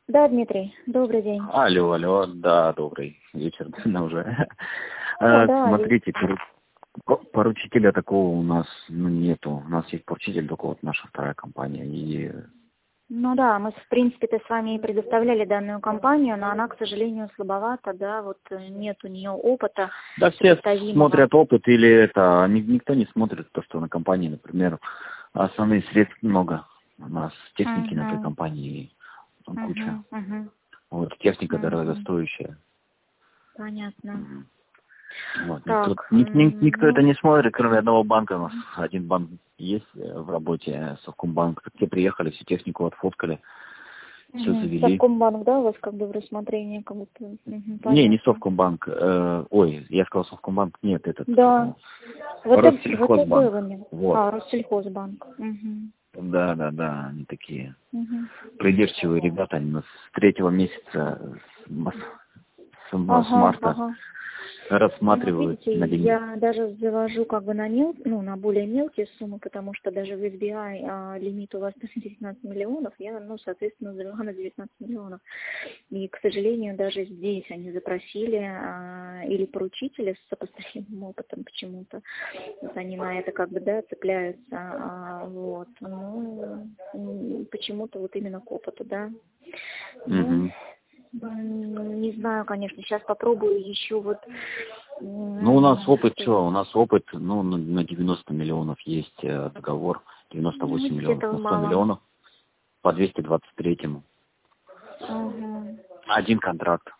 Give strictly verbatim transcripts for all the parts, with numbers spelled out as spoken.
Да, Дмитрий, добрый день. Алло, алло, да, добрый вечер, наверное, уже. Да, да, Смотрите, пору- поручителя такого у нас ну, нету. У нас есть поручитель, только вот наша вторая компания. И Ну да, мы, в принципе-то с вами и предоставляли данную компанию, но она, к сожалению, слабовата, да, вот э, нет у нее опыта да, все сопоставимого. смотрят опыт или это, ни- никто не смотрит то, что на компании, например, основных средств много. У нас техники на той Мгм. компании там куча. Мгм, мгм, Вот техника мгм. дорогостоящая. Понятно. Мгм. Вот. Никто, Так, ник- ник- м, никто это ну, не смотрит, кроме одного банка. У нас один банк есть э, в работе, э, Совкомбанк. Те приехали, всю технику отфоткали, все мгм. завели. Совкомбанк, да, у вас как бы в рассмотрении, как будто, мгм, Не, не понятно. Совкомбанк. э, ой, я сказал Совкомбанк. Нет, этот Да, э, ВТБ, ВТБ Россельхозбанк. вы мне. Вот. А, Россельхозбанк. Мгм, Да, да, да, они такие мгм. придирчивые ребята. Они нас с третьего месяца, с, мас- с м- с Ага, марта ага. Ну, вот рассматривают видите, на деньги. я даже завожу как бы на мел, ну, на более мелкие суммы, потому что даже в эс би ай а, лимит у вас девятнадцать миллионов, я, ну, соответственно, завела на девятнадцать миллионов. И, к сожалению, даже здесь они запросили а, или поручители с сопоставимым опытом почему-то. Вот они на это как бы, да, цепляются. А, вот. Ну, м, почему-то вот именно к опыту, да. Ну, Мгм. м, не знаю, конечно, сейчас попробую еще вот. Ну, у нас м, опыт, то есть, что? У нас опыт, ну, на на девяносто миллионов есть э, договор, девяносто ну, восемь видите, миллионов этого на сто мало. миллионов по двести двадцать третьему. Угу, Один контракт.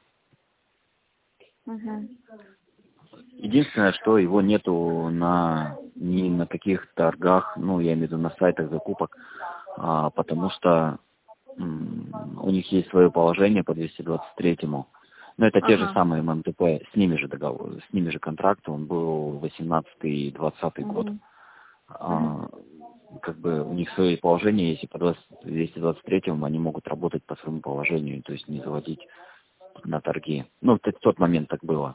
угу, Единственное, что его нету на ни на каких торгах, ну, я имею в виду на сайтах закупок, а, потому что м, у них есть свое положение по двести двадцать третьему. Но это те же ага, самые эм эм тэ пэ, с ними же договор, с ними же контракт, он был восемнадцатый и двадцатый год. угу, угу, А, как бы у них свое положение, если по двести двадцать третьему они могут работать по своему положению, то есть не заводить на торги. Ну, в т- тот момент так было.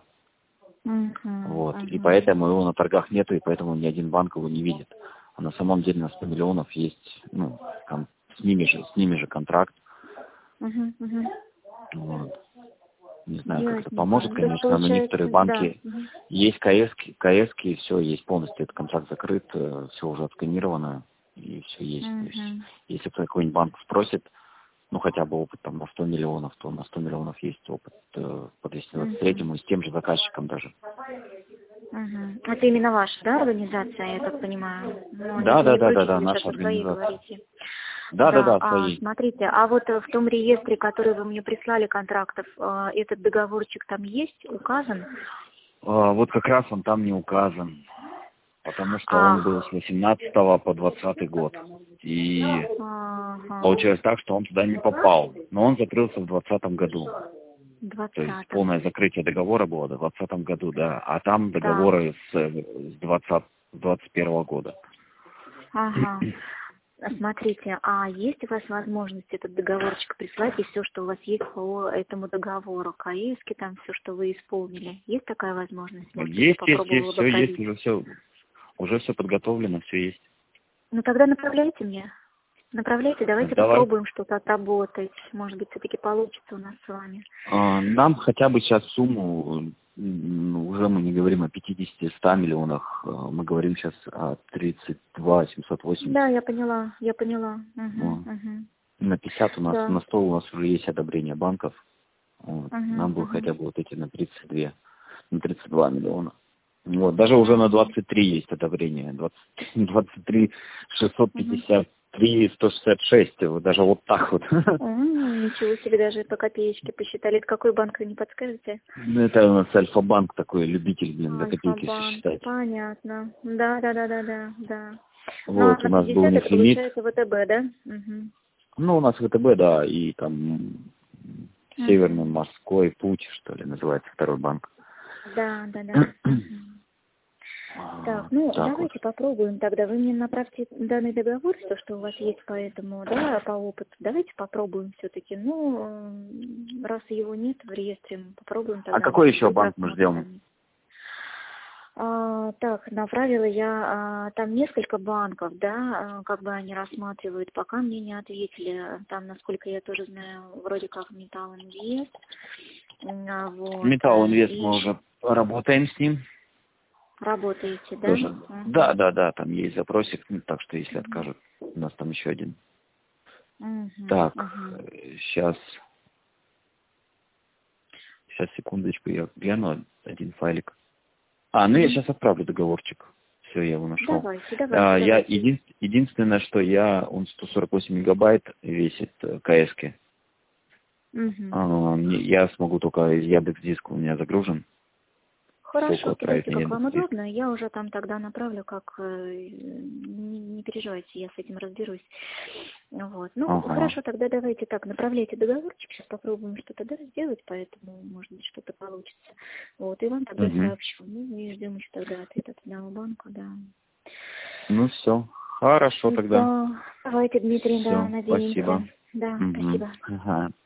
Вот. И угу, поэтому его на торгах нету, и поэтому ни один банк его не видит. А на самом деле на сто миллионов есть, ну, кон- с ними же, с ними же контракт. угу, угу. Вот. Не знаю, как это Ясненько. поможет, Ну, то есть конечно, но некоторые получается, да. банки Угу. есть КС, КС, и все, есть полностью этот контракт закрыт, все уже отсканировано, и все есть. То есть, Угу. если какой-нибудь банк спросит, ну, хотя бы опыт там на сто миллионов, то на сто миллионов есть опыт э, по двести двадцать Угу. третьему и с тем же заказчиком даже. Угу. Это именно ваша, да, организация, я так понимаю? Ну, Да, если да, не да, да, поручите, да, вы сейчас наша о своей организация. говорите. Да, да, Да, да, а свои. смотрите, а вот э, в том реестре, который вы мне прислали контрактов, э, этот договорчик там есть, указан? А, вот как раз он там не указан, потому что он Ах, был с восемнадцатого по двадцатый год. И ага, получилось так, что он туда не попал, но он закрылся в двадцатом году. в То есть двадцатом. полное закрытие договора было в двадцатом году, да, а там Так, договоры с, с двадцатого, двадцать первого года. ага. Смотрите, а есть у вас возможность этот договорчик прислать и все, что у вас есть по этому договору, КАИСки, там все, что вы исполнили? Есть такая возможность? Может быть, я Есть, есть, есть, попробовала бы все есть, пробить? уже все, уже все подготовлено, все есть. Ну тогда направляйте мне. Направляйте, давайте Давай. попробуем что-то отработать. Может быть, все-таки получится у нас с вами. А, Нам хотя бы сейчас сумму, м, уже мы не говорим о пятидесяти-ста миллионах, а, мы говорим сейчас о тридцать два семьсот восемьдесят. Да, я поняла, я поняла. Угу, Вот. угу. На пятьдесят у нас, Да. на сто у нас уже есть одобрение банков. Вот. Угу, Нам бы угу. хотя бы вот эти на тридцать два, на тридцать два миллиона. Вот. Даже уже на двадцать три есть одобрение. двадцать, двадцать три шестьсот Угу. пятьдесят три сто шестьдесят шесть. Вот даже вот так вот. М, Ничего себе, даже по копеечке посчитали. Это какой банк, вы не подскажете? Ну, это у нас Альфа-банк такой, любитель, блин, за копейки Альфа-банк, сосчитать. понятно. Да, да, да, да, да, да. Ну, а Вот, у на нас был у пятьдесят них это лимит. получается ВТБ, да? Угу. Ну, у нас ВТБ, да, и там Северный Угу. морской путь, что ли, называется второй банк. Да, да, да. Угу. Так, А, ну, Так вот. давайте попробуем тогда. Вы мне направьте данный договор, то, что у вас есть по этому, да, по опыту. Давайте попробуем все-таки. Ну, м, раз его нет в реестре, мы попробуем А тогда, какой может еще быть, банк мы ждем? рассмотрим. А, так, направила я, а, там несколько банков, да, а, как бы они рассматривают, пока мне не ответили. Там, насколько я тоже знаю, вроде как Металл Инвест. А, вот, Металл Инвест, и мы уже работаем с ним. работаете, да? Тоже. Угу. Да, да, да, там есть запросик, ну, так что если откажут, у нас там еще один. Угу. Так, Угу. сейчас, сейчас, секундочку, я гляну один файлик. А, ну я сейчас отправлю договорчик. Все, я его нашел. Давайте, давайте, А, я давайте. един, единственное, что я, он сто сорок восемь мегабайт весит КСки. Угу. А, я смогу только из Яндекс.Диска, у меня загружен. Хорошо, кидайте, как вам Яндекс.Диск. удобно. Я уже там тогда направлю, как э, не, не переживайте, я с этим разберусь. Вот. Ну, Ага. хорошо, тогда давайте так, направляйте договорчик, сейчас попробуем что-то да, сделать, поэтому, может быть, что-то получится. Вот, и вам тогда Угу. сообщу. Ну, и ждем еще тогда ответ от одного банка, да. Ну все, хорошо тогда. Да, давайте, Дмитрий, Все, да, надеемся. спасибо. Да, Угу. спасибо. Ага.